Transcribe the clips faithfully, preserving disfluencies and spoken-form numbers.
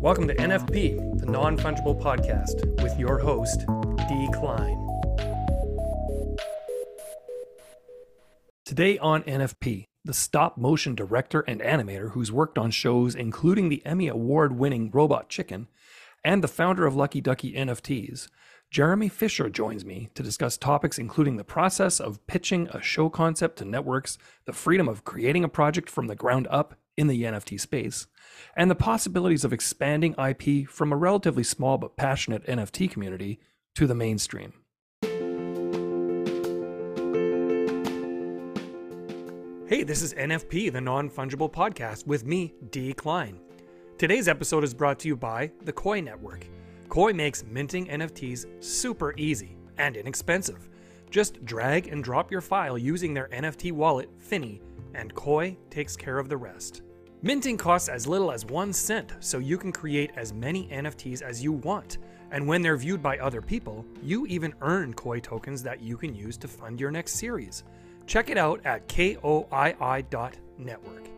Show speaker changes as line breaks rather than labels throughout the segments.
Welcome to N F P, the Non-Fungible Podcast, with your host, D. Klein. Today on N F P, the stop-motion director and animator who's worked on shows including the Emmy Award-winning Robot Chicken, and the founder of Lucky Ducky N F Ts, Jeremy Fisher joins me to discuss topics including the process of pitching a show concept to networks, the freedom of creating a project from the ground up in the N F T space, and the possibilities of expanding I P from a relatively small but passionate N F T community to the mainstream. Hey, this is N F P, the Non-Fungible Podcast, with me, D. Klein. Today's episode is brought to you by the Koii Network. Koii makes minting N F Ts super easy and inexpensive. Just drag and drop your file using their N F T wallet, Finny, and Koii takes care of the rest. Minting costs as little as one cent, so you can create as many N F Ts as you want. And when they're viewed by other people, you even earn Koii tokens that you can use to fund your next series. Check it out at koii dot network.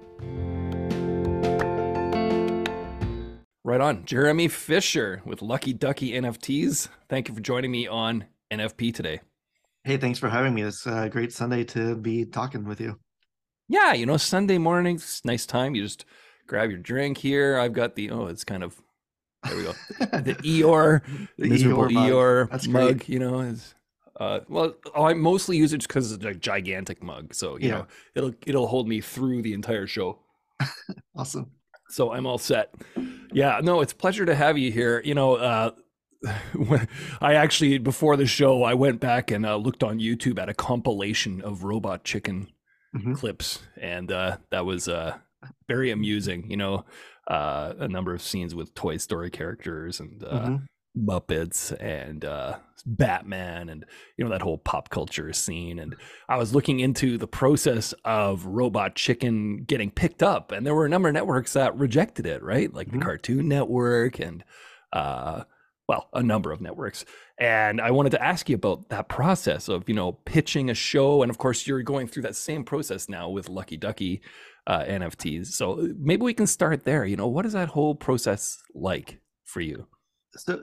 Right on. Jeremy Fisher with Lucky Ducky N F Ts. Thank you for joining me on N F P today.
Hey, thanks for having me. It's a great Sunday to be talking with you.
Yeah, you know, Sunday mornings, nice time. You just grab your drink here. I've got the, oh, it's kind of, there we go. The Eeyore, the miserable Eeyore mug, mug you know, is, uh, well, I mostly use it just because it's a gigantic mug. So, you yeah. know, it'll, it'll hold me through the entire show.
Awesome.
So I'm all set. Yeah, no, it's a pleasure to have you here. You know, uh, I actually, before the show, I went back and uh, looked on YouTube at a compilation of Robot Chicken mm-hmm. clips, and uh, that was uh, very amusing. You know, uh, a number of scenes with Toy Story characters and uh, mm-hmm. Muppets and uh, Batman, and you know that whole pop culture scene. And I was looking into the process of Robot Chicken getting picked up, and there were a number of networks that rejected it, right? Like mm-hmm. the Cartoon Network and uh, well, a number of networks. And I wanted to ask you about that process of, you know, pitching a show. And of course, you're going through that same process now with Lucky Ducky uh, N F Ts. So maybe we can start there. You know, what is that whole process like for you?
So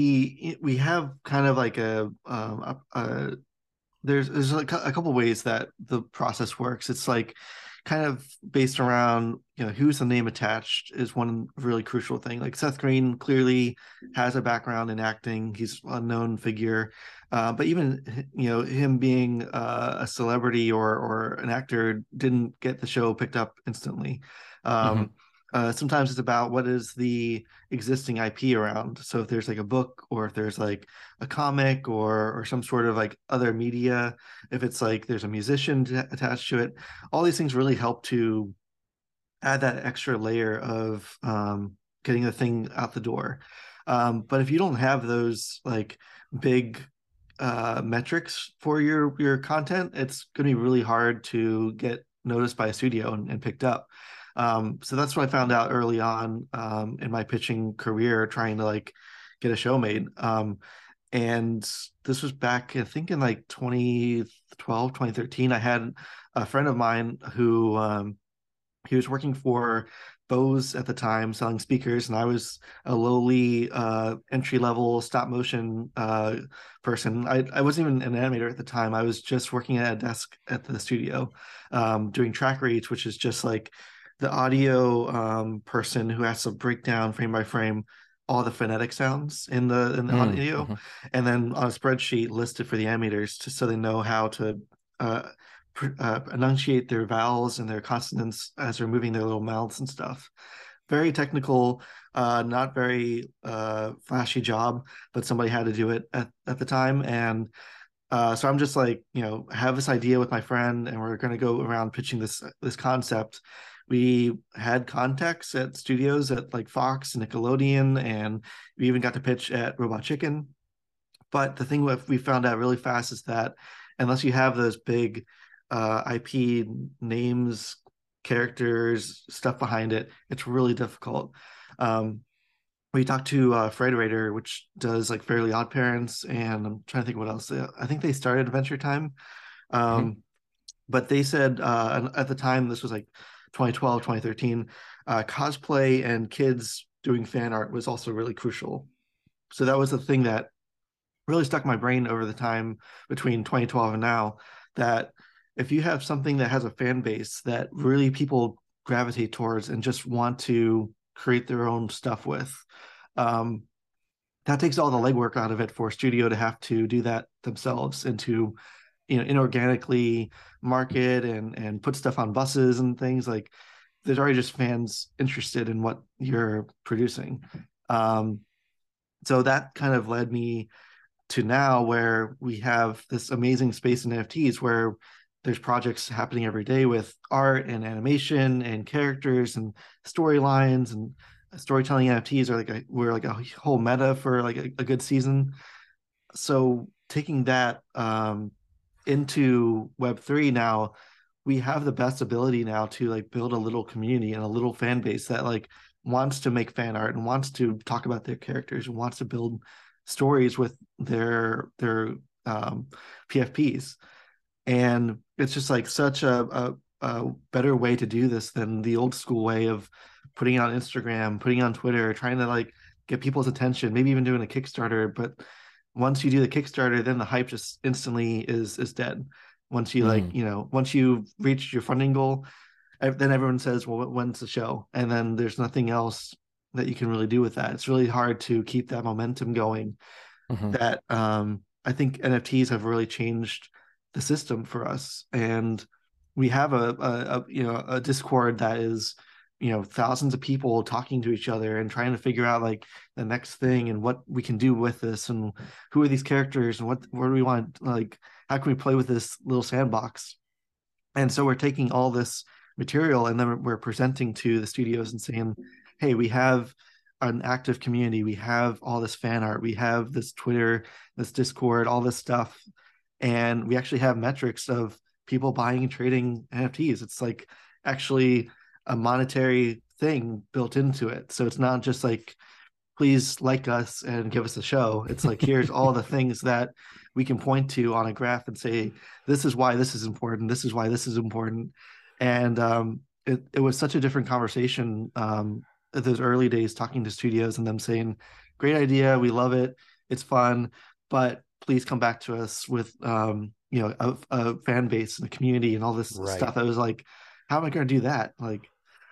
we we have kind of like a, um, a, a there's there's like a couple ways that the process works. It's like kind of based around, you know, who's the name attached is one really crucial thing. Like Seth Green clearly has a background in acting. He's a known figure. Uh, but even, you know, him being uh, a celebrity or or an actor didn't get the show picked up instantly. Um, mm-hmm. Uh, sometimes it's about what is the existing I P around. So if there's like a book, or if there's like a comic, or or some sort of like other media, if it's like there's a musician to, attached to it, all these things really help to add that extra layer of um, getting the thing out the door. Um, but if you don't have those like big uh, metrics for your your content, it's going to be really hard to get noticed by a studio and, and picked up. Um, so that's what I found out early on um, in my pitching career, trying to like get a show made. Um, and this was back, I think in like twenty twelve, twenty thirteen, I had a friend of mine who um, he was working for Bose at the time, selling speakers, and I was a lowly uh, entry-level stop-motion uh, person. I, I wasn't even an animator at the time. I was just working at a desk at the studio um, doing track reads, which is just like the audio um, person who has to break down frame by frame all the phonetic sounds in the in the mm, audio, mm-hmm. and then on a spreadsheet listed for the animators, to, so they know how to uh, pr- uh, enunciate their vowels and their consonants as they're moving their little mouths and stuff. Very technical, uh, not very uh, flashy job, but somebody had to do it at, at the time. And uh, so I'm just like, you know, have this idea with my friend, and we're going to go around pitching this this concept. We had contacts at studios at like Fox and Nickelodeon, and we even got to pitch at Robot Chicken. But the thing we found out really fast is that unless you have those big uh, I P names, characters, stuff behind it, it's really difficult. Um, we talked to uh, Frederator, which does like Fairly Odd Parents, and I'm trying to think what else. I think they started Adventure Time. Um, mm-hmm. But they said uh, at the time, this was like twenty twelve, twenty thirteen, uh, cosplay and kids doing fan art was also really crucial. So that was the thing that really stuck my brain over the time between twenty twelve and now, that if you have something that has a fan base that really people gravitate towards and just want to create their own stuff with, um, that takes all the legwork out of it for a studio to have to do that themselves and to, you know, inorganically market and and put stuff on buses and things. Like, there's already just fans interested in what you're producing. Um, so that kind of led me to now, where we have this amazing space in N F Ts where there's projects happening every day with art and animation and characters and storylines, and storytelling. N F Ts are like a, we're like a whole meta for like a, a good season. So taking that um, into Web three now, we have the best ability now to like build a little community and a little fan base that like wants to make fan art and wants to talk about their characters and wants to build stories with their their um, P F Ps. And it's just like such a, a, a better way to do this than the old school way of putting it on Instagram, putting it on Twitter, trying to like get people's attention, maybe even doing a Kickstarter. But once you do the Kickstarter, then the hype just instantly is is dead. Once you like,
Mm.
you know, once you've reached your funding goal, then everyone says, well, when's the show? And then there's nothing else that you can really do with that. It's really hard to keep that momentum going.
Mhm.
That um, I think N F Ts have really changed the system for us. And we have a, a, a you know a Discord that is, you know, thousands of people talking to each other and trying to figure out like the next thing and what we can do with this and who are these characters and what where do we want, like how can we play with this little sandbox. And so we're taking all this material and then we're presenting to the studios and saying, hey, we have an active community, we have all this fan art, we have this Twitter, this Discord, all this stuff, and we actually have metrics of people buying and trading N F Ts. It's like actually a monetary thing built into it. So it's not just like, please like us and give us a show. It's like, here's all the things that we can point to on a graph and say, this is why this is important. This is why this is important. And um, it, it was such a different conversation um, at those early days, talking to studios and them saying, great idea. We love it. It's fun, but please come back to us with, um, you know, a, a fan base and a community and all this
Right.
stuff. I was like, how am I going to do that? Like,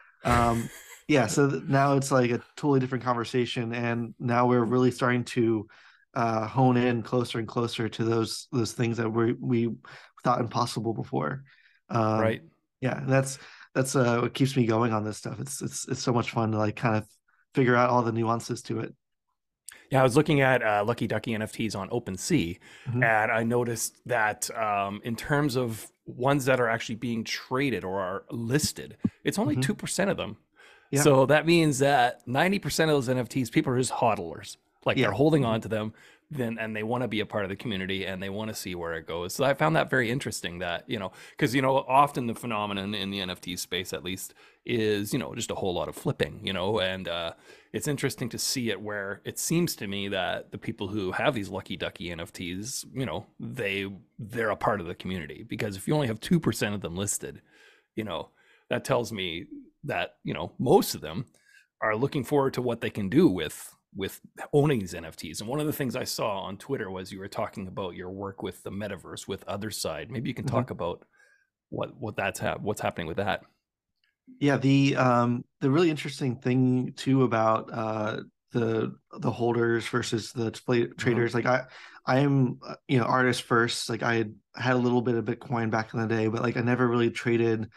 um, yeah, so now it's like a totally different conversation, and now we're really starting to uh, hone in closer and closer to those those things that we we thought impossible before. Um,
Right.
yeah, and that's that's uh, what keeps me going on this stuff. It's it's it's so much fun to like kind of figure out all the nuances to it.
Yeah, I was looking at uh, Lucky Ducky N F Ts on OpenSea,
Mhm.
and I noticed that um, in terms of ones that are actually being traded or are listed, it's only
Mhm.
two percent of them.
Yeah,
So that means that ninety percent of those N F Ts, people are just hodlers. Like they're
yeah.
holding
Mhm.
on to them, then and they want to be a part of the community and they want to see where it goes. So I found that very interesting that, you know, because you know, often the phenomenon in the N F T space at least is, you know, just a whole lot of flipping, you know, and uh it's interesting to see it where it seems to me that the people who have these lucky ducky N F Ts, you know, they they're a part of the community, because if you only have two percent of them listed, you know, that tells me that, you know, most of them are looking forward to what they can do with with owning these N F Ts. And one of the things I saw on Twitter was you were talking about your work with the metaverse with Otherside. Maybe you can
Mhm.
talk about what what that's ha- what's happening with that.
Yeah, the um the really interesting thing too about uh the the holders versus the display
Hmm.
traders, like I I am uh, you know, artist first. Like I had, had a little bit of Bitcoin back in the day, but like I never really traded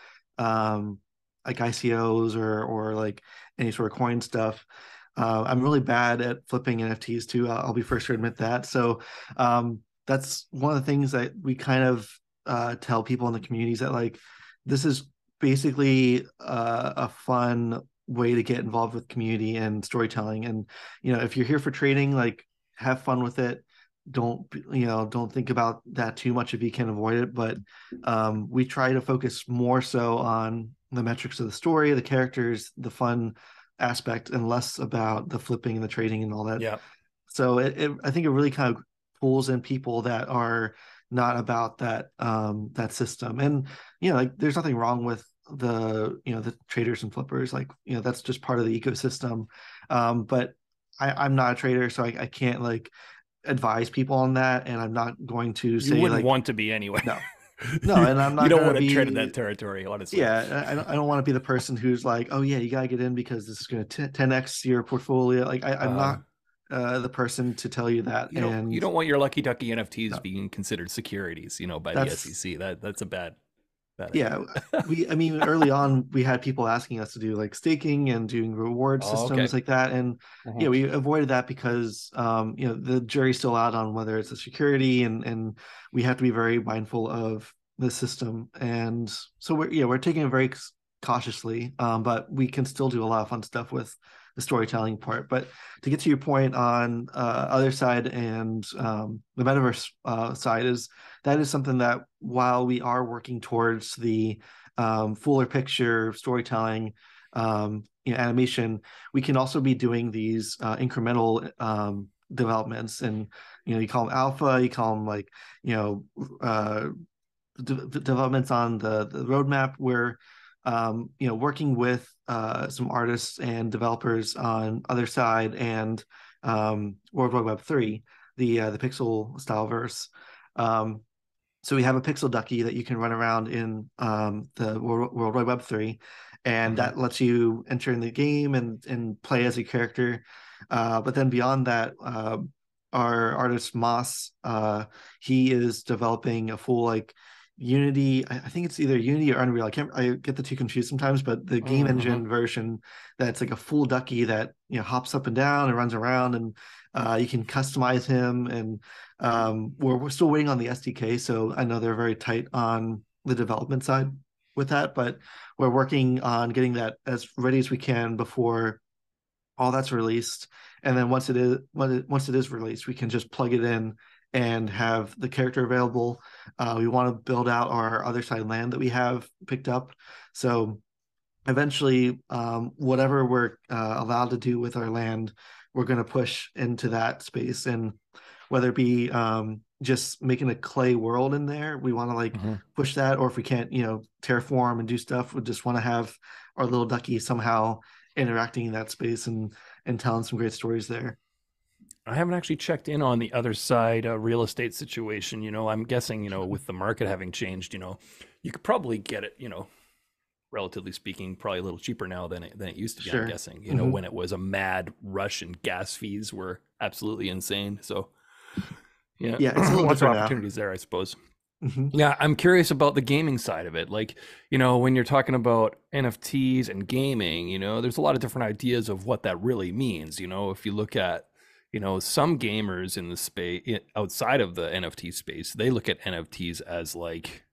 um like I C Os or or like any sort of coin stuff. Uh, I'm really bad at flipping N F Ts too. I'll, I'll be first to admit that. So um that's one of the things that we kind of uh tell people in the communities, that like this is basically uh, a fun way to get involved with community and storytelling. And you know, if you're here for trading, like have fun with it. Don't you know? Don't think about that too much if you can avoid it. But um, we try to focus more so on the metrics of the story, the characters, the fun aspect, and less about the flipping and the trading and all that.
Yeah.
So it, it I think it really kind of pulls in people that are not about that um that system. And you know, like there's nothing wrong with the you know the traders and flippers, like you know that's just part of the ecosystem. Um, but I, I'm not a trader, so I, I can't like advise people on that, and I'm not going to
You
say
wouldn't
like
want to be anyway.
no, no,
you,
and I'm
you
not
don't
gonna
want to tread in
be
that territory, honestly.
yeah, I don't, I don't want to be the person who's like, oh yeah, you gotta get in because this is going to ten x your portfolio. Like I, I'm
Uh,
not uh, the person to tell you that,
you don't you
and
don't want your lucky ducky N F Ts
no,
being considered securities, you know, by the
that's
S E C. That that's a bad bad idea.
yeah. We, I mean, early on we had people asking us to do like staking and doing reward
Oh, okay.
systems like that, and yeah,
Mhm.
we avoided that because um, you know the jury's still out on whether it's a security, and and we have to be very mindful of the system, and so we're yeah we're taking it very cautiously, um, but we can still do a lot of fun stuff with the storytelling part. But to get to your point on uh, other side and um, the metaverse uh, side is that is something that while we are working towards the um, fuller picture storytelling, um, you know, animation, we can also be doing these uh, incremental um, developments, and you know you call them alpha, you call them like you know uh, de- developments on the, the roadmap where um, you know working with uh, some artists and developers on other side and um, World Wide Web three, the uh, the pixel style verse. Um, so we have a pixel ducky that you can run around in um, the World, World Wide Web three, and
Mhm.
that lets you enter in the game and and play as a character. Uh, but then beyond that, uh, our artist Moss, uh, he is developing a full like Unity. I, I think it's either Unity or Unreal. I can't. I get the two confused sometimes. But the game
Mhm.
engine version that's like a full ducky that you know hops up and down and runs around, and uh, you can customize him. And um, we're we're still waiting on the S D K, so I know they're very tight on the development side with that. But we're working on getting that as ready as we can before all that's released, and then once it is when it, once it is released, we can just plug it in and have the character available. Uh, we want to build out our other side land that we have picked up, so eventually, um, whatever we're uh, allowed to do with our land, we're going to push into that space, and whether it be um, just making a clay world in there, we want to like
Mhm.
push that, or if we can't, you know, terraform and do stuff, we just want to have our little ducky somehow interacting in that space and and telling some great stories there.
I haven't actually checked in on the other side uh, real estate situation. You know, I'm guessing, you know, with the market having changed, you know, you could probably get it, you know, relatively speaking, probably a little cheaper now than it, than it used to be. I'm
Sure.
guessing, you know,
Mm-hmm.
when it was a mad rush and gas fees were absolutely insane. So, yeah,
Yeah, it's a little
lots of
different now.
opportunities there, I suppose.
Mm-hmm.
Yeah, I'm curious about the gaming side of it. Like, you know, when you're talking about N F Ts and gaming, you know, there's a lot of different ideas of what that really means. You know, if you look at, you know, some gamers in the space outside of the N F T space, they look at N F Ts as like,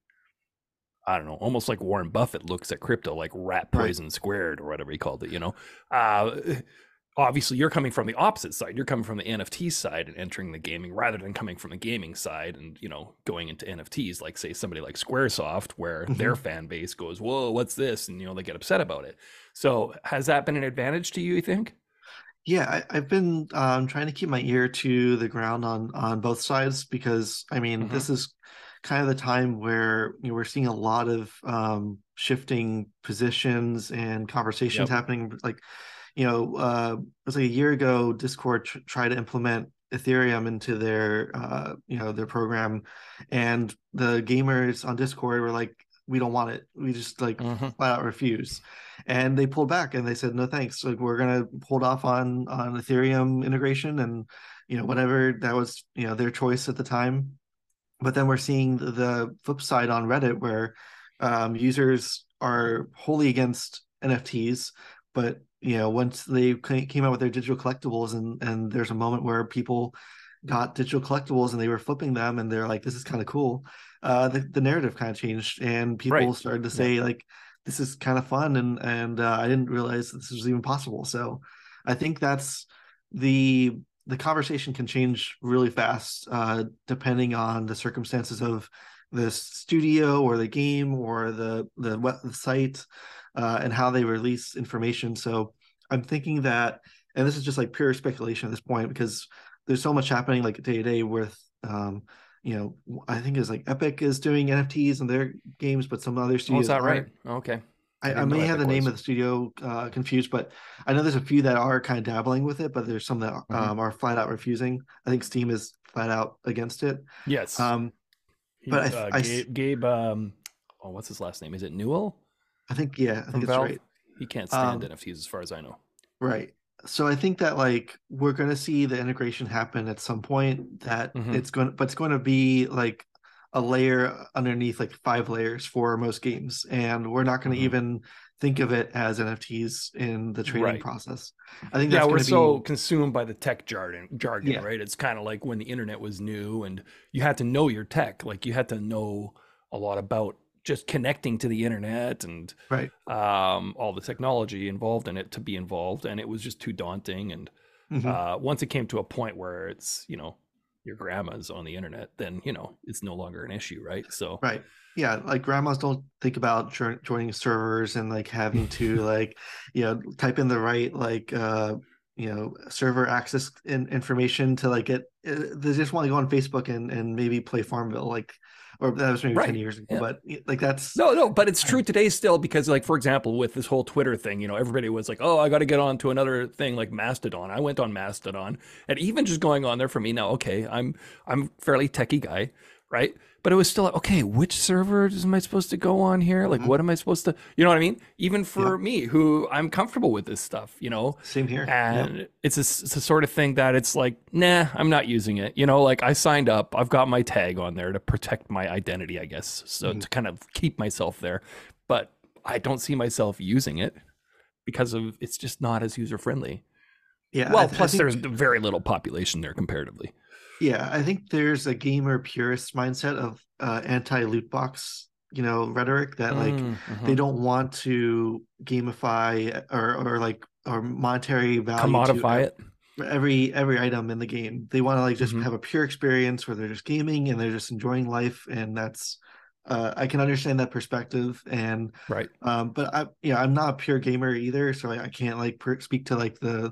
I don't know, almost like Warren Buffett looks at crypto, like rat
Right.
poison squared or whatever he called it, you know. Uh, obviously you're coming from the opposite side. You're coming from the N F T side and entering the gaming rather than coming from the gaming side and, you know, going into N F Ts, like say somebody like Squaresoft, where their
Mm-hmm.
fan base goes, whoa, what's this? And, you know, they get upset about it. So has that been an advantage to you, you think?
Yeah, I, I've been um, trying to keep my ear to the ground on on both sides because I mean
Mm-hmm.
this is kind of the time where you know we're seeing a lot of um, shifting positions and conversations
Yep.
happening. Like you know, uh, it was like a year ago, Discord tr tried to implement Ethereum into their uh, you know their program, and the gamers on Discord were like, "We don't want it. We just like
Mm-hmm.
flat out refuse." And they pulled back and they said, "No thanks. Like we're gonna hold off on on Ethereum integration and you know whatever that was you know their choice at the time." But then we're seeing the, the flip side on Reddit where um, users are wholly against N F Ts, but you know once they came out with their digital collectibles and and there's a moment where people got digital collectibles and they were flipping them and they're like this is kind of cool, uh, the, the narrative kind of changed and people
Right.
started to
Yep.
say like this is kind of fun and and uh, I didn't realize this was even possible. So I think that's the the conversation can change really fast uh, depending on the circumstances of the studio or the game or the the, web, the site uh, and how they release information. So I'm thinking that, and this is just like pure speculation at this point because there's so much happening like day to day with um, you know I think it's like Epic is doing N F Ts in their games, but some other
Oh, is
studios
that right?
aren't.
Okay.
I,
I
I
didn't know
may have the
Epic
name
was.
of the studio uh, confused, but I know there's a few that are kind of dabbling with it, but there's some that
Hmm.
um, are flat out refusing. I think Steam is flat out against it.
Yes.
Um, but
He, uh,
I, I s-
Gabe, Gabe, um, oh, what's his last name? Is it Newell
I think, yeah, I think
from
it's
Valve?
right.
He can't stand
Um,
N F Ts as far as I know.
right. So I think that like we're going to see the integration happen at some point that
Hmm.
it's going, but it's going to be like a layer underneath like five layers for most games. And we're not going to
Hmm.
even think of it as N F Ts in the trading
Right.
process. I think
Yeah,
that's
we're
going to
so
be,
consumed by the tech jargon, jargon,
yeah,
right? It's kind of like when the internet was new and you had to know your tech. Like you had to know a lot about just connecting to the internet and
right.
um, all the technology involved in it to be involved. And it was just too daunting. And
Hmm.
uh, once it came to a point where it's, you know, your grandma's on the internet, then, you know, it's no longer an issue, right? So,
Right. Yeah, like grandmas don't think about jo- joining servers and like having to like, you know, type in the right like uh, you know, server access in, information to like get. uh, They just want to go on Facebook and and maybe play Farmville, like, or that was maybe ten
right.
years ago,
Yeah.
but like that's
No, no, but it's true today still because, like, for example, with this whole Twitter thing, you know, everybody was like, "Oh, I got to get on to another thing like Mastodon." I went on Mastodon, and even just going on there for me now, okay, I'm I'm fairly techie guy, right? But it was still like, okay, which server am I supposed to go on here? Like,
Mhm.
what am I supposed to, you know what I mean? Even for
Yep,
me, who I'm comfortable with this stuff, you know,
same here. Yep.
and it's a, it's a sort of thing that it's like, nah, I'm not using it. You know, like I signed up, I've got my tag on there to protect my identity, I guess. So
Mhm.
to kind of keep myself there, but I don't see myself using it because of it's just not as user friendly.
Yeah, I,
Well,
th- I
plus there's
think
very little population there comparatively.
yeah, I think there's a gamer purist mindset of uh, anti loot box, you know, rhetoric that like they
Mm-hmm.
don't want to gamify or or like or monetary value to
Commodify
ev-
it.
every every item in the game. They want to like just
Mm-hmm.
have a pure experience where they're just gaming and they're just enjoying life, and that's uh, I can understand that perspective. And
Right.
um, but I yeah, I'm not a pure gamer either, so I, I can't like per- speak to like the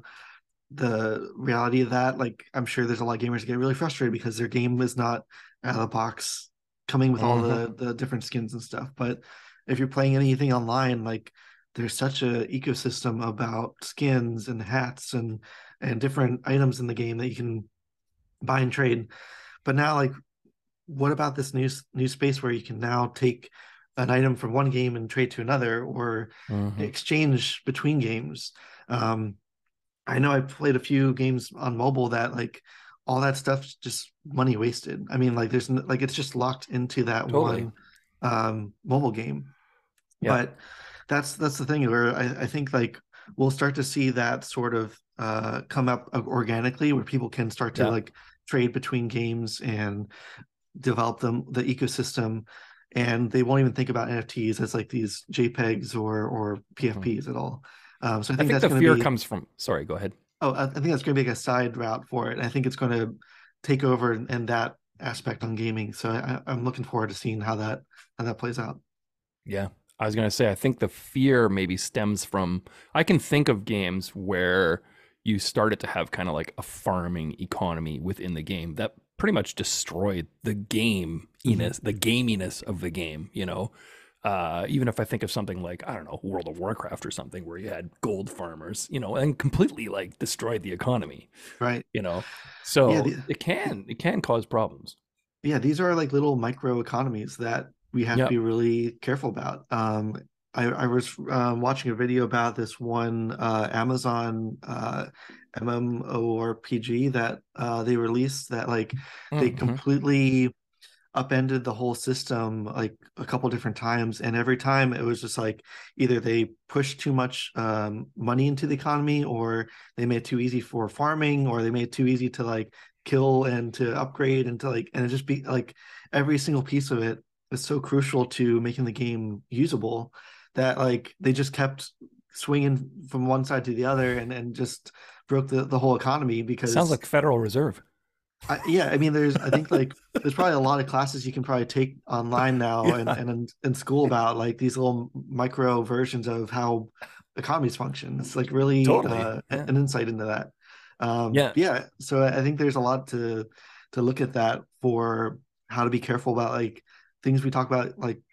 the reality of that. Like, I'm sure there's a lot of gamers that get really frustrated because their game is not out of the box coming with all
Mm-hmm.
the the different skins and stuff. But if you're playing anything online, like there's such a ecosystem about skins and hats and and different items in the game that you can buy and trade. But now, like, what about this new new space where you can now take an item from one game and trade to another or
Mm-hmm.
exchange between games? Um, I know I played a few games on mobile that like all that stuff's just money wasted. I mean, like there's like it's just locked into that
Totally.
one um, mobile game.
Yeah.
But that's that's the thing where I, I think like we'll start to see that sort of uh, come up organically where people can start to
Yeah.
like trade between games and develop them the ecosystem, and they won't even think about N F Ts as like these JPEGs or or
Mm-hmm.
P F Ps at all. Um, so I
I
think
think
that's
the
going to
fear
be
comes from. Sorry, go ahead.
Oh, I think that's going to be like a side route for it. I think it's going to take over in, in that aspect on gaming. So I, I'm looking forward to seeing how that how that plays out.
Yeah. I was going to say, I think the fear maybe stems from, I can think of games where you started to have kind of like a farming economy within the game that pretty much destroyed the
Mhm.
gaminess, the gaminess of the game, you know? Uh, even if I think of something like, I don't know, World of Warcraft or something where you had gold farmers, you know, and completely like destroyed the economy,
Right.
you know?
Yeah.
So
The,
it can, it can cause problems.
yeah. These are like little micro economies that we have to
Yeah.
be really careful about. Um, I, I was um, watching a video about this one uh, Amazon uh, MMORPG that uh, they released that like they
Mm-hmm.
completely upended the whole system like a couple different times, and every time it was just like either they pushed too much um, money into the economy, or they made it too easy for farming, or they made it too easy to like kill and to upgrade and to like, and it just be like every single piece of it is so crucial to making the game usable that like they just kept swinging from one side to the other, and and just broke the, the whole economy
Sounds
because
like Federal Reserve.
I, yeah, I mean, there's, I think like there's probably a lot of classes you can probably take online now and
Yeah,
and in, in school about like these little micro versions of how economies function. It's like really
totally.
uh,
Yeah.
an insight into that. Um,
Yeah.
yeah, so I think there's a lot to to look at that for how to be careful about like things we talk about like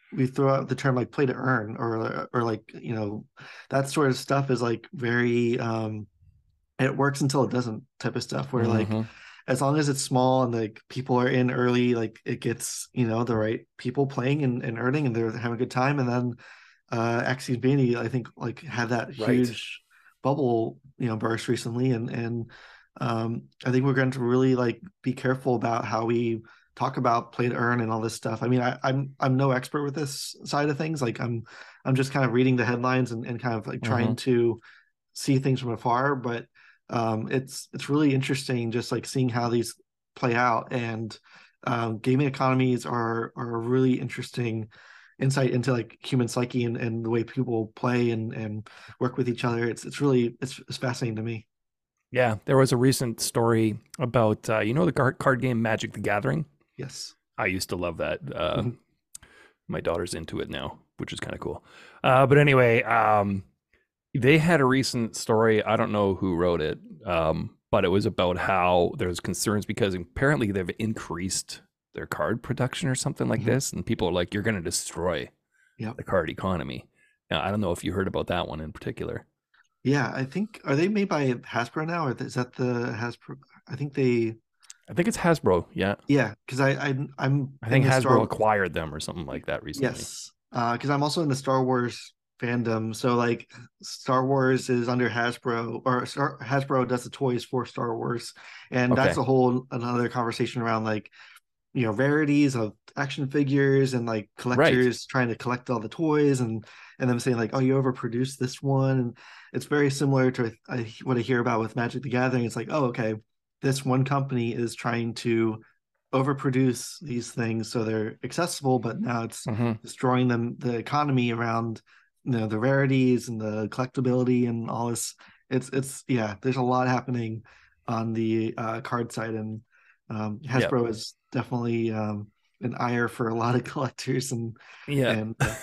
we throw out the term like play to earn, or or like, you know, that sort of stuff is like very um it works until it doesn't type of stuff, where like
Hmm.
as long as it's small and like people are in early, like it gets, you know, the right people playing and, and earning and they're having a good time. And then uh Axie Infinity, I think, like had that
Right.
huge bubble, you know, burst recently. And and um I think we're going to really like be careful about how we talk about play to earn and all this stuff. I mean, I, I'm I'm no expert with this side of things. Like I'm I'm just kind of reading the headlines and, and kind of like
Hmm.
trying to see things from afar. But um, it's it's really interesting just like seeing how these play out. And um, gaming economies are are a really interesting insight into like human psyche, and, and the way people play and and work with each other. It's it's really it's, it's fascinating to me.
Yeah, there was a recent story about uh, you know the card card game Magic the Gathering.
Yes.
I used to love that. Uh,
Mhm.
my daughter's into it now, which is kind of cool. Uh, but anyway, um, they had a recent story. I don't know who wrote it, um, but it was about how there's concerns because apparently they've increased their card production or something like
Mhm.
this, and people are like, "You're going to destroy
Yep.
the card economy." Now, I don't know if you heard about that one in particular.
Yeah, I think, are they made by Hasbro now, or is that the Hasbro? I think they,
I think it's Hasbro. Yeah,
yeah, because I, I I'm
I
in
think
the
Hasbro
Star.
acquired them or something like that recently.
Yes, uh, because I'm also in the Star Wars fandom. So like, Star Wars is under Hasbro, or Star, Hasbro does the toys for Star Wars, and that's
Okay,
a whole another conversation around like, you know, rarities of action figures and like
right.
collectors trying to collect all the toys, and and them saying like, oh, you overproduced this one. And it's very similar to I, what I hear about with Magic the Gathering. It's like, oh, okay, this one company is trying to overproduce these things so they're accessible, but now it's
Hmm.
destroying them, the economy around, you know, the rarities and the collectability and all this. It's it's yeah, there's a lot happening on the uh, card side. And um,
Yeah,
Hasbro is definitely um, an ire for a lot of collectors. and
yeah.
and uh,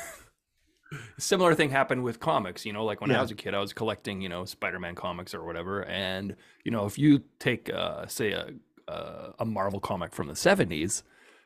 Similar thing happened with comics. You know, like when I
yeah.
was a kid, I was collecting, you know, Spider-Man comics or whatever. And you know, if you take, uh, say, a a, a Marvel comic from the seventies,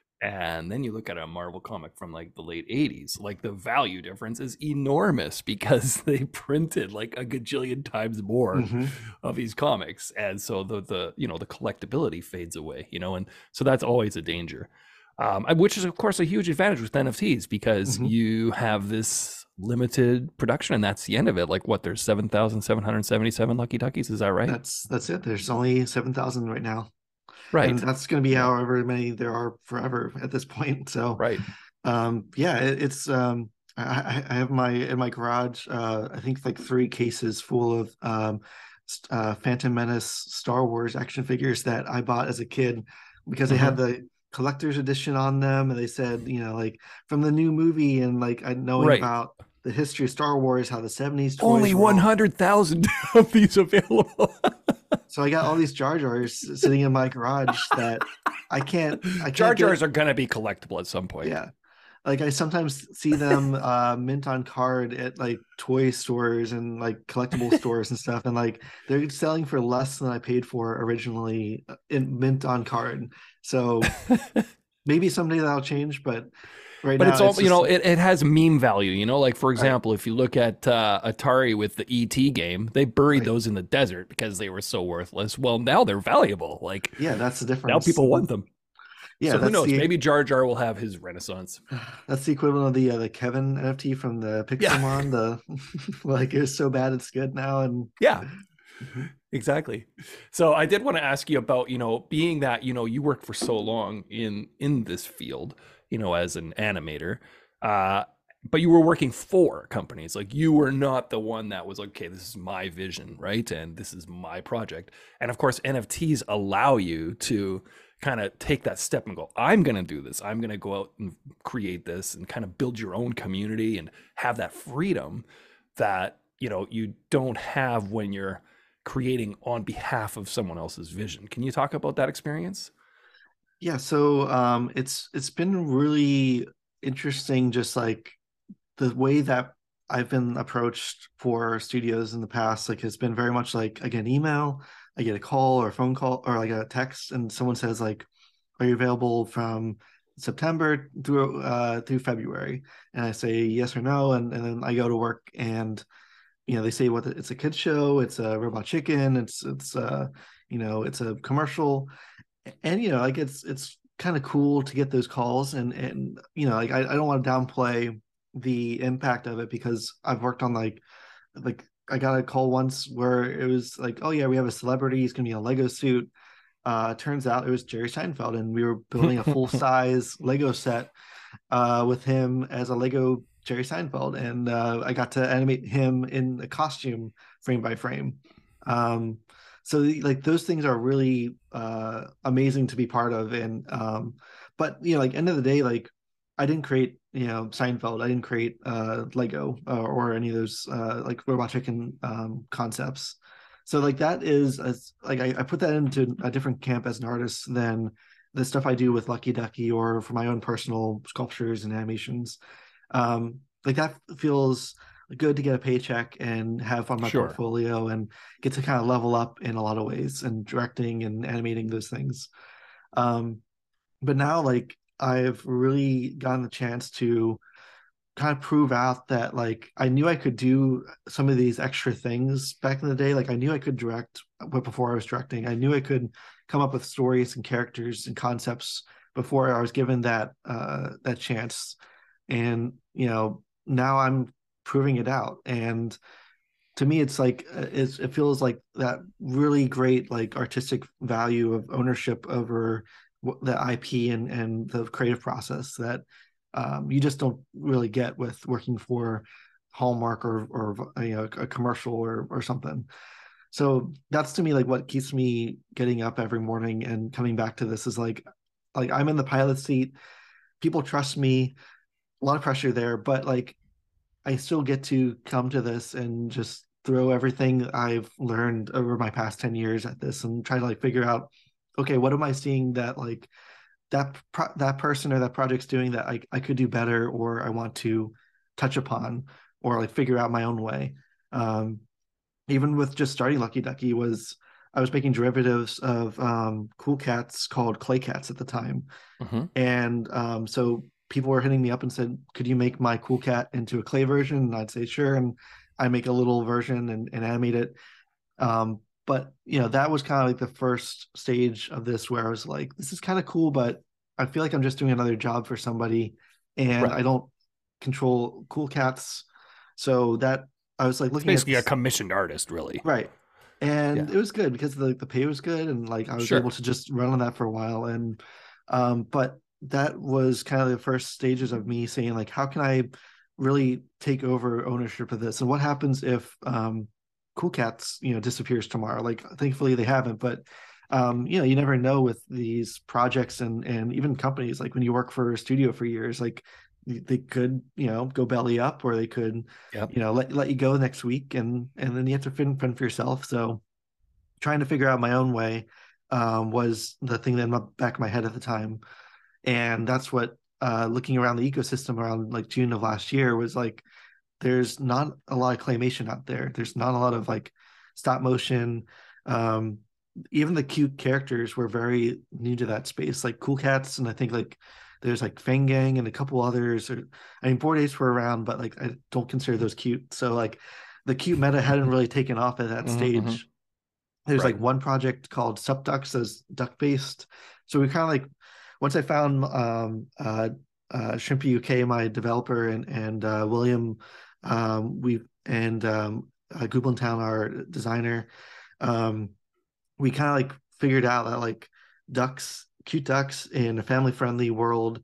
and then you look at a Marvel comic from like the late eighties, like the value difference is enormous because they printed like a gajillion times more
Hmm.
of these comics, and so the the you know the collectability fades away. You know, and so that's always a danger. Um, which is of course a huge advantage with N F Ts because
Hmm.
you have this limited production and that's the end of it. Like what, there's seven thousand seven hundred seventy-seven Lucky Duckies, is that right?
That's that's it. There's only seven thousand right now, and
Right.
that's going to be
Yeah.
however many there are forever at this point. So
Right.
um, yeah, it, it's um, I, I have my in my garage. Uh, I think like three cases full of um, uh, Phantom Menace Star Wars action figures that I bought as a kid because they had
Hmm.
the collector's edition on them, and they said, you know, like from the new movie, and like I knowing
Right.
about the history of Star Wars, how the seventies toys
Only
were all.
one hundred thousand of these available.
So I got all these Jar Jars sitting in my garage that I can't I
Jar
can't
Jars
get.
are going to be collectible at some point.
Yeah, like I sometimes see them uh mint on card at like toy stores and like collectible stores and stuff, and like they're selling for less than I paid for originally uh, in mint on card. So maybe someday that'll change, but right
But
now
it's
it's
all, you
just
know,
like,
it, it has meme value, you know, like for
right,
example, if you look at uh, Atari with the E T game, they buried
right.
those in the desert because they were so worthless. Well, now they're valuable. Like
Yeah, that's the
now
difference.
people want them.
Yeah,
So who
that's
knows?
the
Maybe Jar Jar will have his renaissance.
that's the equivalent of the uh, the Kevin N F T from the
Yeah.
Pixelmon. The like it was so bad it's good now. And
Yeah.
mhm.
Exactly. So I did want to ask you about, you know, being that, you know, you worked for so long in in this field, you know, as an animator, uh, but you were working for companies. Like you were not the one that was like, okay, this is my vision, right? And this is my project. And of course, N F Ts allow you to kind of take that step and go, I'm going to do this. I'm going to go out and create this and kind of build your own community and have that freedom that, you know, you don't have when you're creating on behalf of someone else's vision. Can you talk about that experience?
Yeah, so um, it's it's been really interesting, just like the way that I've been approached for studios in the past. Like, has been very much like I get an email, I get a call or a phone call or like a text, and someone says like, "Are you available from September through uh through February, and I say yes or no, and, and then I go to work, and you know they say what the, it's a kids show, it's a Robot Chicken, it's it's uh you know it's a commercial, and you know like it's it's kind of cool to get those calls, and and you know like I, I don't want to downplay the impact of it, because I've worked on like like I got a call once where it was like, oh yeah, we have a celebrity, he's gonna be in a Lego suit. Uh, turns out it was Jerry Seinfeld, and we were building a full size Lego set uh, with him as a Lego Jerry Seinfeld, and uh, I got to animate him in a costume frame by frame. Um, so like those things are really uh, amazing to be part of, and um, but you know, like end of the day, like I didn't create you know Seinfeld, I didn't create uh, Lego uh, or any of those uh, like Robot Chicken um, concepts. So like that is as like I, I put that into a different camp as an artist than the stuff I do with Lucky Ducky or for my own personal sculptures and animations. Um, like that feels good to get a paycheck and have on my
Sure.
portfolio and get to kind of level up in a lot of ways and directing and animating those things. Um, but now like I've really gotten the chance to kind of prove out that like I knew I could do some of these extra things back in the day. Like I knew I could direct, but before I was directing, I knew I could come up with stories and characters and concepts before I was given that uh that chance. And you know, now I'm proving it out. And to me, it's like uh, it's, it feels like that really great like artistic value of ownership over the I P and and the creative process that um, you just don't really get with working for Hallmark or or you know a commercial or or something. So that's to me like what keeps me getting up every morning and coming back to this is like like I'm in the pilot seat. People trust me. A lot of pressure there, but like I still get to come to this and just throw everything I've learned over my past ten years at this and try to like figure out, okay, what am I seeing that like that pro- that person or that project's doing that I, I could do better, or I want to touch upon or like figure out my own way. Um, even with just starting Lucky Ducky was I was making derivatives of um, Cool Cats called Clay Cats at the time.
Hmm.
And um, so people were hitting me up and said, could you make my Cool Cat into a clay version? And I'd say, sure. And I make a little version and, and animate it. Um, but, you know, that was kind of like the first stage of this where I was like, this is kind of cool, but I feel like I'm just doing another job for somebody and
Right.
I don't control Cool Cats. So that I was like
It's
looking at
basically a
this,
commissioned artist, really.
right. And
Yeah.
it was good because the, the pay was good and like I was able
Sure.
to just run on that for a while. And um, but that was kind of the first stages of me saying like, how can I really take over ownership of this? And what happens if um Cool Cats, you know, disappears tomorrow? Like thankfully they haven't, but um, you know, you never know with these projects and and even companies, like when you work for a studio for years, like they could, you know, go belly up or they could
Yep.
you know let let you go next week, and and then you have to fend, fend for yourself. So trying to figure out my own way um, was the thing that in the back of my head at the time, and that's what uh, looking around the ecosystem around like June of last year was like. There's not a lot of claymation out there. There's not a lot of like stop motion. Um, Even the cute characters were very new to that space, like Cool Cats, and I think like there's like Fang Gang and a couple others. Or I mean, Board Apes were around, but like I don't consider those cute. So like the cute meta hadn't really taken off at that
Hmm. Hmm.
stage. There's like
Right.
one project called Subducks that's duck based. So we kind of like once I found um, uh, uh, Shrimpy U K, my developer, and and uh, William, um, we and um, uh, Town, our designer, um, we kind of like figured out that like ducks, cute ducks in a family friendly world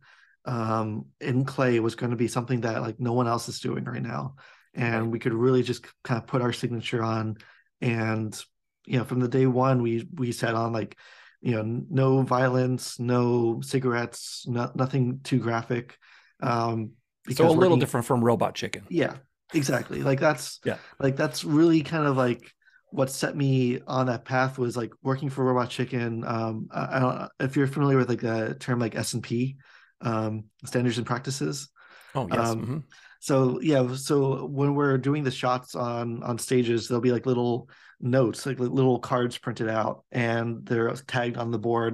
um, in clay was going to be something that like no one else is doing right now,
Right.
and we could really just kind of put our signature on. And you know, from the day one, we we set on like you know no violence, no cigarettes, no, nothing too graphic, um,
So a
because
little
working,
different from Robot Chicken.
yeah, exactly. Like that's
Yeah.
like that's really kind of like what set me on that path was like working for Robot Chicken. Um, I, I don't know if you're familiar with like the term like S and P, um, standards and practices.
Oh, yes.
Um,
Hmm.
so yeah, so when we're doing the shots on on stages, there'll be like little notes, like little cards printed out, and they're tagged on the board.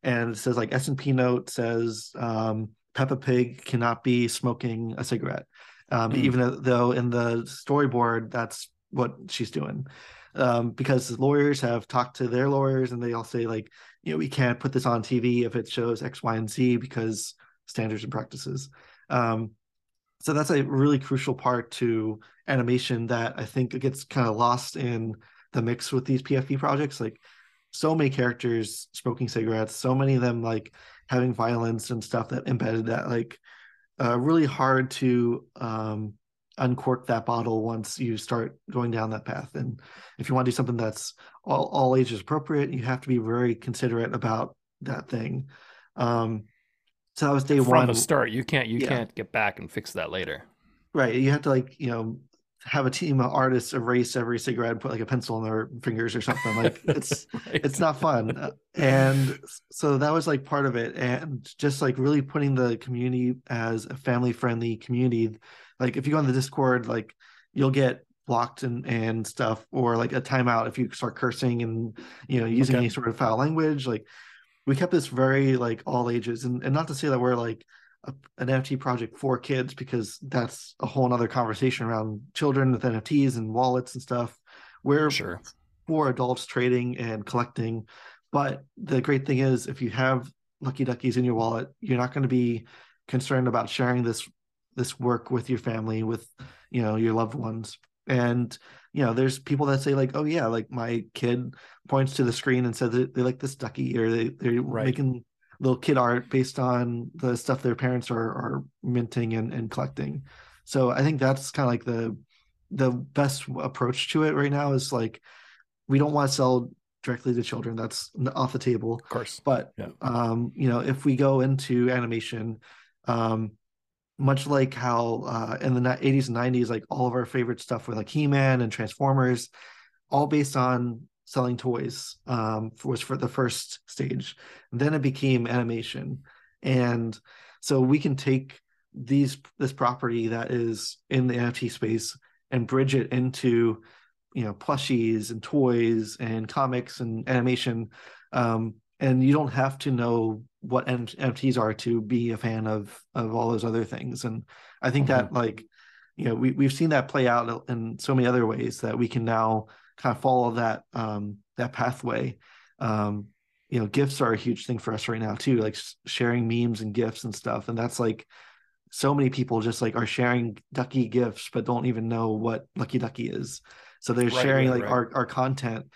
and it says like S and P note says um, Peppa Pig cannot be smoking a cigarette, um,
Mm.
even though in the storyboard that's what she's doing. Um, because the lawyers have talked to their lawyers and they all say like, you know, we can't put this on T V if it shows X, Y, and Z because standards and practices. Um, so that's a really crucial part to animation that I think gets kind of lost in the mix with these P F P projects. Like so many characters smoking cigarettes, so many of them like having violence and stuff that embedded that like uh, really hard to um, uncork that bottle once you start going down that path. And if you want to do something that's all, all ages appropriate, you have to be very considerate about that thing. Um, so that was day
From the
one.
start, you can't you
Yeah,
can't get back and fix that later.
right. You have to like, you know, have a team of artists erase every cigarette and put like a pencil on their fingers or something. Like it's
Right.
it's not fun. Uh, And so that was like part of it. And just like really putting the community as a family friendly community. Like if you go on the Discord, like you'll get blocked and and stuff, or like a timeout if you start cursing and you know using
Okay.
any sort of foul language. Like we kept this very like all ages, and, and not to say that we're like a, an N F T project for kids, because that's a whole nother conversation around children with N F Ts and wallets and stuff. We're
Sure.
for adults trading and collecting. But the great thing is if you have Lucky Duckies in your wallet, you're not going to be concerned about sharing this this work with your family, with you know your loved ones. And you know there's people that say like, oh yeah, like my kid points to the screen and says that they like this ducky, or they, they're
Right.
making little kid art based on the stuff their parents are, are minting and, and collecting. So I think that's kind of like the the best approach to it right now is like we don't want to sell directly to children. That's off the table.
Of course.
But
Yeah.
um, you know, if we go into animation, um, much like how uh, in the eighties and nineties, like all of our favorite stuff with like He-Man and Transformers, all based on selling toys, um, was for the first stage. And then it became animation, and so we can take these this property that is in the N F T space and bridge it into you know plushies and toys and comics and animation, um, and you don't have to know what N F Ts are to be a fan of of all those other things. And I think
Mhm.
that like you know we, we've seen that play out in so many other ways that we can now kind of follow that um, that pathway. Um, you know, gifts are a huge thing for us right now too, like sharing memes and gifts and stuff. And that's like so many people just like are sharing Ducky gifts, but don't even know what Lucky Ducky is. So they're
Right,
sharing
right,
like
right.
our, our content,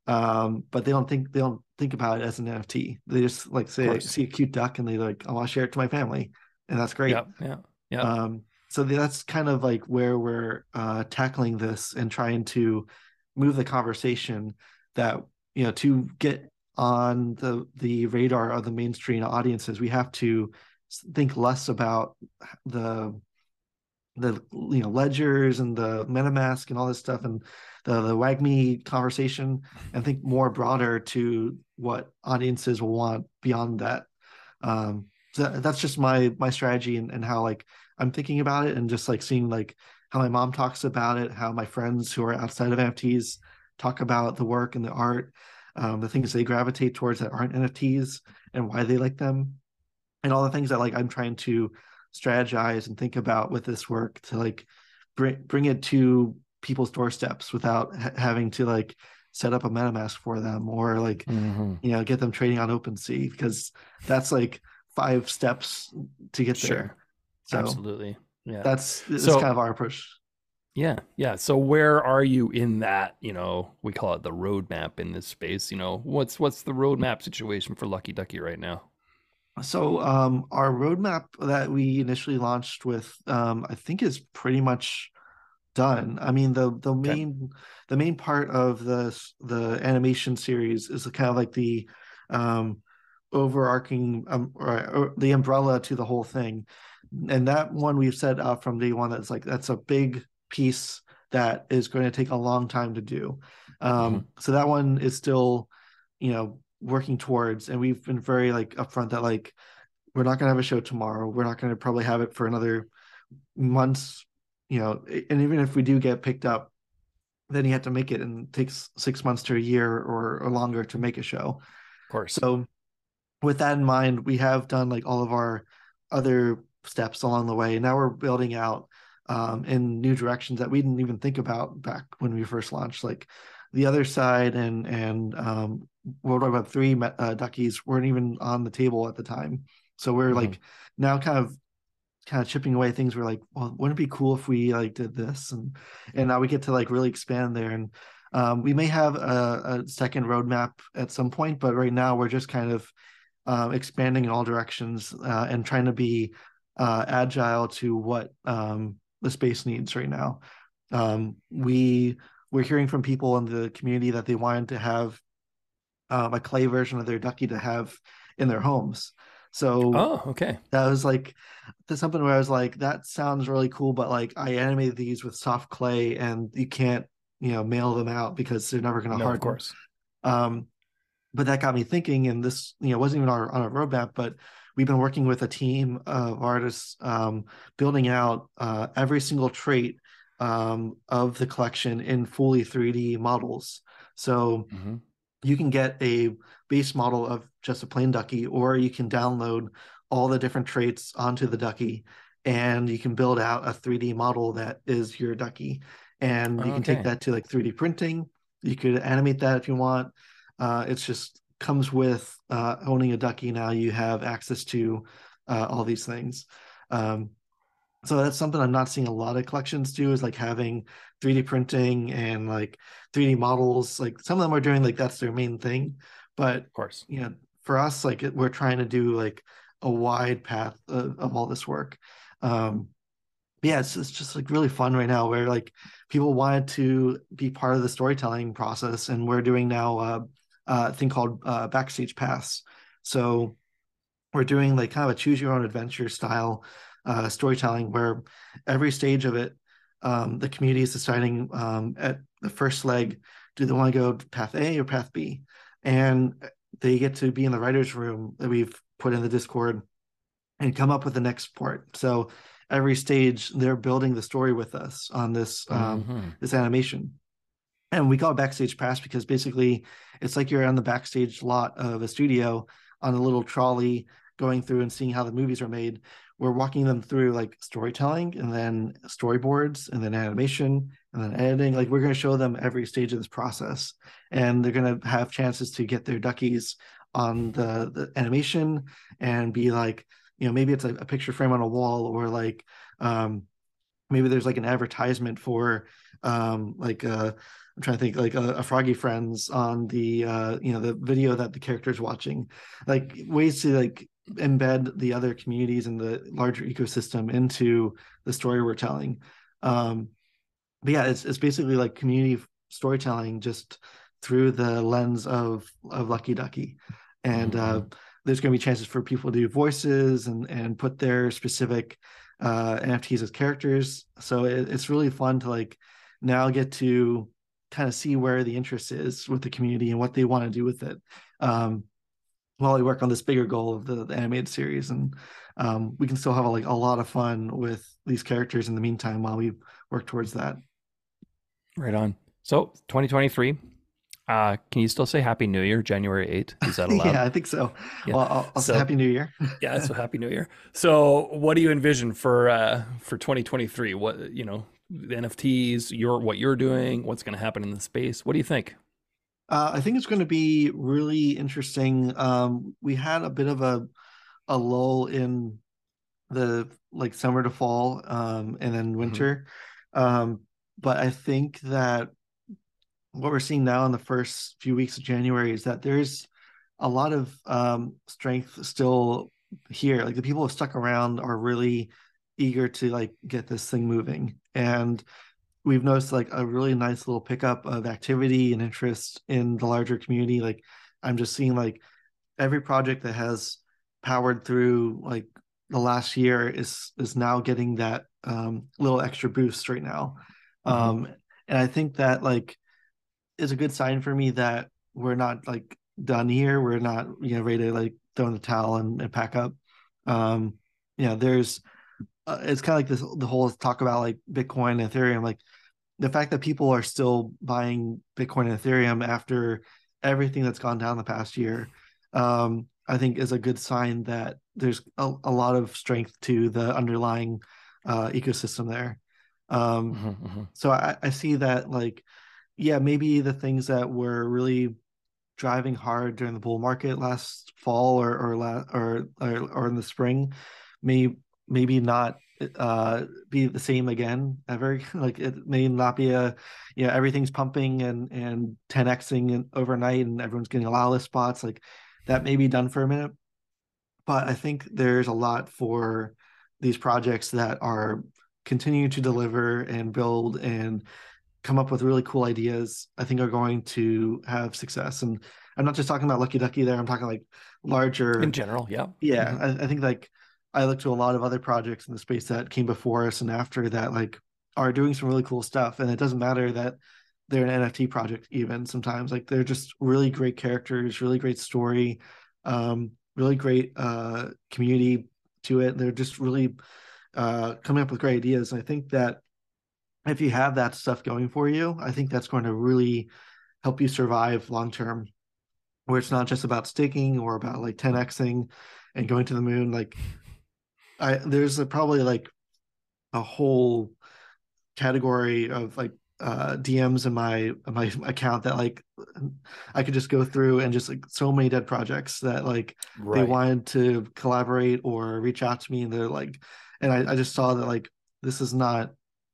um, but they don't think they don't think about it as an N F T. They just like
Of
say
course.
see a cute duck and they like, I want to share it to my family, and that's
Yeah,
great.
yeah, yeah.
Um, so that's kind of like where we're uh, tackling this and trying to move the conversation that you know to get on the the radar of the mainstream audiences. We have to think less about the the you know ledgers and the MetaMask and all this stuff and the the WAGMI conversation, and think more broader to what audiences will want beyond that. Um, so that, that's just my my strategy, and, and how like I'm thinking about it, and just like seeing like how my mom talks about it, how my friends who are outside of N F Ts talk about the work and the art, um, the things they gravitate towards that aren't N F Ts and why they like them, and all the things that like I'm trying to strategize and think about with this work to like bring bring it to people's doorsteps without ha- having to like set up a MetaMask for them, or like
Hmm.
you know get them trading on OpenSea, because that's like five steps to get there.
Sure.
So
Absolutely. Yeah.
that's that's kind
So,
of our approach.
yeah, yeah. So where are you in that, you know, we call it the roadmap in this space, you know, what's what's the roadmap situation for Lucky Ducky right now?
So um, our roadmap that we initially launched with, um, I think, is pretty much done. I mean, the the
Okay.
main the main part of the the animation series is kind of like the um, overarching um, or, or the umbrella to the whole thing, and that one we've set up from day one. That's like that's a big piece that is going to take a long time to do.
Hmm.
Um, so that one is still, you know, working towards, and we've been very like upfront that like we're not going to have a show tomorrow. We're not going to probably have it for another months, you know, and even if we do get picked up, then you have to make it, and it takes six months to a year or, or longer to make a show.
Of course.
So with that in mind, we have done like all of our other steps along the way. And now we're building out um, in new directions that we didn't even think about back when we first launched. Like the other side and and um, World Wide Web three uh, duckies weren't even on the table at the time. So we're
Mm-hmm.
like now kind of kind of chipping away things. We're like, well, wouldn't it be cool if we like did this? And and now we get to like really expand there. And um, we may have a, a second roadmap at some point, but right now we're just kind of uh, expanding in all directions uh, and trying to be uh, agile to what um, the space needs right now. Um, we we're hearing from people in the community that they wanted to have um, a clay version of their ducky to have in their homes. So
Oh, okay.
that was like that's something where I was like, that sounds really cool, but like I animated these with soft clay and you can't, you know, mail them out because they're never going to
No, of
harden.
course.
Um, but that got me thinking, and this, you know, wasn't even our, on a roadmap, but we've been working with a team of artists um, building out uh, every single trait um, of the collection in fully three D models. So
Mm-hmm.
you can get a base model of just a plain ducky, or you can download all the different traits onto the ducky, and you can build out a three D model that is your ducky. And you can take
Okay.
that to like three D printing. You could animate that if you want. Uh, it's just comes with uh, owning a ducky. Now you have access to uh, all these things. Um, so that's something I'm not seeing a lot of collections do, is like having three D printing and like three D models. Like some of them are doing like that's their main thing, but
Of course.
you know, for us, like we're trying to do like a wide path of, of all this work. Um, yeah, it's, it's just like really fun right now where like people wanted to be part of the storytelling process, and we're doing now uh, a thing called uh, Backstage Pass. So we're doing like kind of a choose your own adventure style uh, storytelling where every stage of it, um, the community is deciding um, at the first leg, do they want to go path A or path B? And they get to be in the writer's room that we've put in the Discord and come up with the next part. So every stage, they're building the story with us on this um,
Mm-hmm.
this animation. And we call it Backstage Pass because basically it's like you're on the backstage lot of a studio on a little trolley going through and seeing how the movies are made. We're walking them through like storytelling and then storyboards and then animation and then editing. Like we're going to show them every stage of this process, and they're going to have chances to get their duckies on the, the animation and be like, you know, maybe it's a, a picture frame on a wall, or like um, maybe there's like an advertisement for um, like uh, I'm trying to think like a, a Froggy Friends on the uh, you know the video that the character's watching, like ways to like embed the other communities and the larger ecosystem into the story we're telling. Um, but yeah, it's it's basically like community storytelling just through the lens of of Lucky Ducky, and
Mm-hmm.
uh, there's going to be chances for people to do voices and and put their specific uh, N F Ts as characters. So it, it's really fun to like now get to kind of see where the interest is with the community and what they want to do with it. Um, while we work on this bigger goal of the, the animated series, and um, we can still have a, like a lot of fun with these characters in the meantime while we work towards that.
Right on. So twenty twenty-three. Uh, can you still say Happy New Year, January eighth? Is that allowed?
Yeah, I think so.
Yeah.
Well, I'll, I'll say
So
Happy New Year.
yeah, so Happy New Year. So what do you envision for uh for twenty twenty-three? What, you know, the N F Ts, your what you're doing, what's going to happen in the space? What do you think?
Uh, I think it's going to be really interesting. Um, we had a bit of a a lull in the like summer to fall, um, and then
Mm-hmm.
winter. Um, but I think that what we're seeing now in the first few weeks of January is that there's a lot of um, strength still here. Like the people who stuck around are really eager to like get this thing moving, and we've noticed like a really nice little pickup of activity and interest in the larger community. Like I'm just seeing like every project that has powered through like the last year is is now getting that um, little extra boost right now.
Mm-hmm.
Um, and I think that like is a good sign for me that we're not like done here. We're not, you know, ready to like throw in the towel and, and pack up. Um, you know, there's uh, it's kind of like this the whole talk about like Bitcoin and Ethereum. Like the fact that people are still buying Bitcoin and Ethereum after everything that's gone down the past year, um, I think is a good sign that there's a, a lot of strength to the underlying uh, ecosystem there. Um,
Mhm, mhm.
so I, I see that like, yeah, maybe the things that were really driving hard during the bull market last fall or or la- or, or or in the spring may maybe not uh be the same again ever. Like it may not be a, you know, everything's pumping and and ten xing and overnight and everyone's getting a lot of list spots. Like that may be done for a minute, but I think there's a lot for these projects that are continuing to deliver and build and come up with really cool ideas. I think are going to have success. And I'm not just talking about Lucky Ducky there. I'm talking like
In
larger.
general, yeah.
Yeah,
Mhm.
I, I think like I look to a lot of other projects in the space that came before us and after that, like are doing some really cool stuff. And it doesn't matter that they're an N F T project, even sometimes like they're just really great characters, really great story, um, really great uh, community to it. They're just really uh, coming up with great ideas. And I think that if you have that stuff going for you, I think that's going to really help you survive long term, where it's not just about staking or about like ten xing and going to the moon. Like I there's a, probably like a whole category of like uh D Ms in my in my account that like I could just go through and just like so many dead projects that like they
Right.
wanted to collaborate or reach out to me and they're like, and I, I just saw that like this is not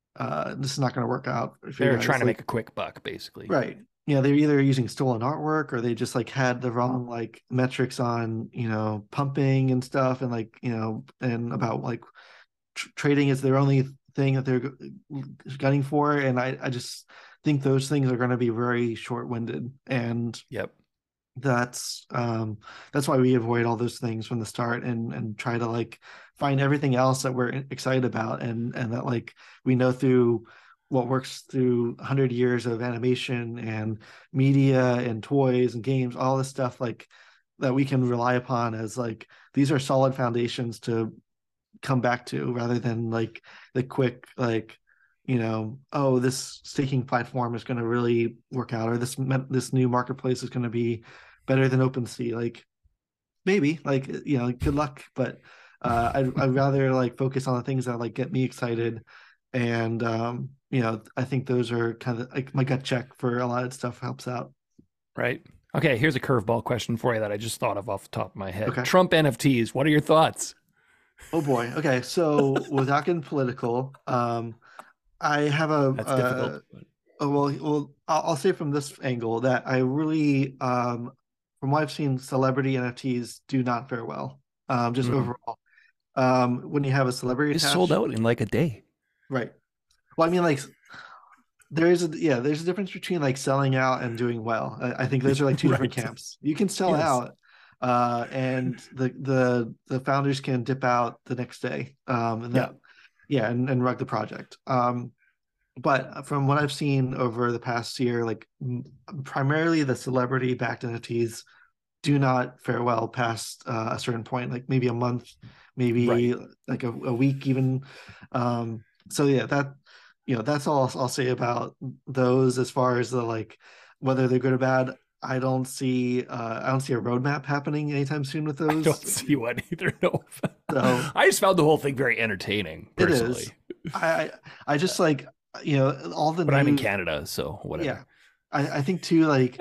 uh this is not going to work out for you
They're trying
guys.
to
Like
make a quick buck, basically.
right. Yeah, they're either using stolen artwork or they just like had the wrong like metrics on, you know, pumping and stuff and like, you know, and about like tr- trading is their only thing that they're gunning for. And I, I just think those things are going to be very short-winded. And
Yep.
that's um that's why we avoid all those things from the start and and try to like find everything else that we're excited about and and that like we know through what works through one hundred years of animation and media and toys and games, all this stuff like that we can rely upon as like these are solid foundations to come back to rather than like the quick like, you know, oh, this staking platform is going to really work out or this this new marketplace is going to be better than OpenSea. Like maybe like, you know, good luck, but uh I'd, I'd rather like focus on the things that like get me excited. And um you know, I think those are kind of like my gut check for a lot of stuff helps out.
Right. Okay, here's a curveball question for you that I just thought of off the top of my head.
Okay.
Trump N F Ts, what are your thoughts?
Oh boy. Okay, so without getting political, um I have a,
That's
uh
difficult. But...
oh, well, well, I'll, I'll say from this angle that I really, um, from what I've seen, celebrity N F Ts do not fare well. Um, just
Mm.
overall, um, when you have a celebrity
It's sold
attached,
out in like a day.
right? Well, I mean, like there is a yeah, there's a difference between like selling out and doing well. I, I think those are like two different
Right.
camps. You can sell
Yes.
out, uh, and the the the founders can dip out the next day, um, and
Yeah.
that yeah, and, and rug the project. Um, but from what I've seen over the past year, like primarily the celebrity backed N F Ts do not fare well past uh, a certain point, like maybe a month,
Right.
maybe like a, a week even. Um, so yeah, that you know that's all I'll, I'll say about those as far as the like whether they're good or bad. I don't see uh, I don't see a roadmap happening anytime soon with
I don't
those.
see one either. No.
So
I just found the whole thing very entertaining,
it is.
personally.
I I just like you know all the
But I'm in
news.
Canada, so whatever.
Yeah, I, I think too like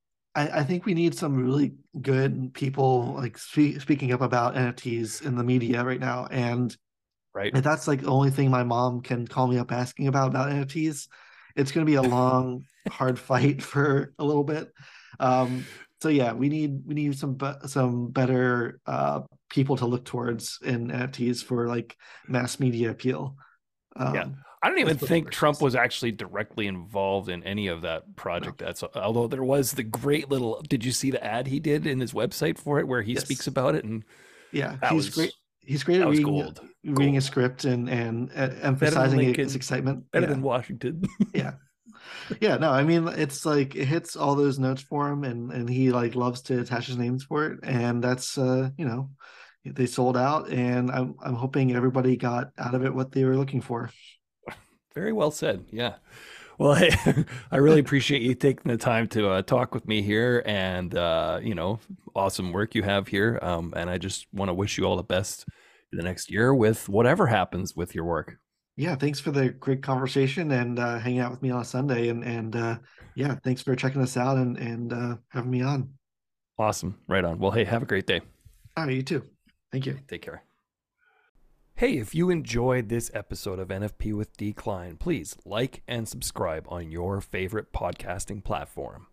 I, I think we need some really good people like spe- speaking up about N F Ts in the media right now. And
Right.
if that's like the only thing my mom can call me up asking about about N F Ts, it's going to be a long, hard fight for a little bit. Um, so yeah, we need we need some be- some better uh, people to look towards in N F Ts for like mass media appeal.
Yeah.
Um,
I don't
let's
even
put it
think Trump
overseas.
was actually directly involved in any of that
No.
project. That's although there was the great little. Did you see the ad he did in his website for it, where he speaks
Yes.
about it, and
Yeah,
that
he's great.
was
He's great at
that was
reading
gold,
reading a
gold.
script and and uh,
Better than
emphasizing his
Lincoln,
excitement.
better
Yeah,
than Washington.
yeah, yeah. No, I mean it's like it hits all those notes for him, and and he like loves to attach his names for it, and that's uh you know they sold out, and I'm I'm hoping everybody got out of it what they were looking for.
Very well said. Yeah. Well, hey, I really appreciate you taking the time to uh, talk with me here, and uh, you know, awesome work you have here. Um, and I just want to wish you all the best in the next year with whatever happens with your work.
Yeah, thanks for the great conversation and uh, hanging out with me on a Sunday. And and uh, yeah, thanks for checking us out and and uh, having me on.
Awesome, right on. Well, hey, have a great day.
All right, you too. Thank you.
Take care. Hey, if you enjoyed this episode of N F P with Decline, please like and subscribe on your favorite podcasting platform.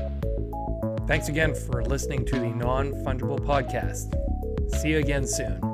Thanks again for listening to the Non-Fungible Podcast. See you again soon.